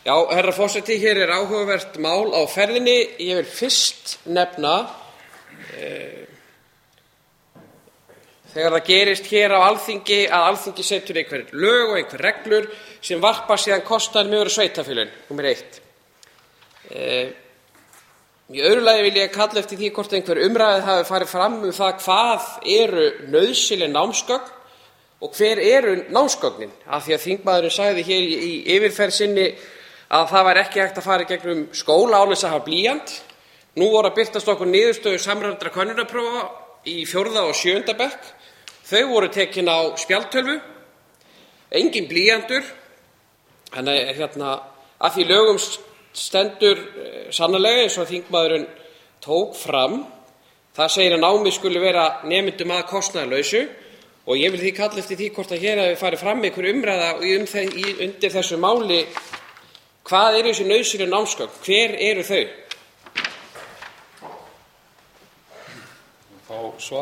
Já, herra forseti, hér áhugavert mál á ferðinni. Ég vil fyrst nefna þegar það gerist hér á Alþingi að Alþingi setur einhver lög og einhver reglur sem varpa síðan kostnaðinum yfir á sveitarfélögin, númer 1. Í öðru lagi vil ég kalla eftir því hvort einhver umræða hafi farið fram það hvað eru nauðsynleg námsgögn og hver eru námsgögnin, af því að þingmaðurinn sagði hér í yfirferð sinni að það væri ekki hægt að fara í gegnum skóla án þess að hafa blýant. Nú voru að birtast okkur niðurstöður samræmdra könnunarprófa í 4. og 7. bekk. Þau voru tekin á spjaldtölvu, engin blýantur. Þannig að því lögum stendur sannarlega eins og þingmaðurinn tók fram. Það segir að námið skuli vera nemendum að kostnaðarlausu og ég vil því kalla eftir því hvort að hér hafi farið fram einhver umræða undir þessu máli. Hvað eru þessi nauðsynlegu námsgögn? Hver eru þau? Fá svar.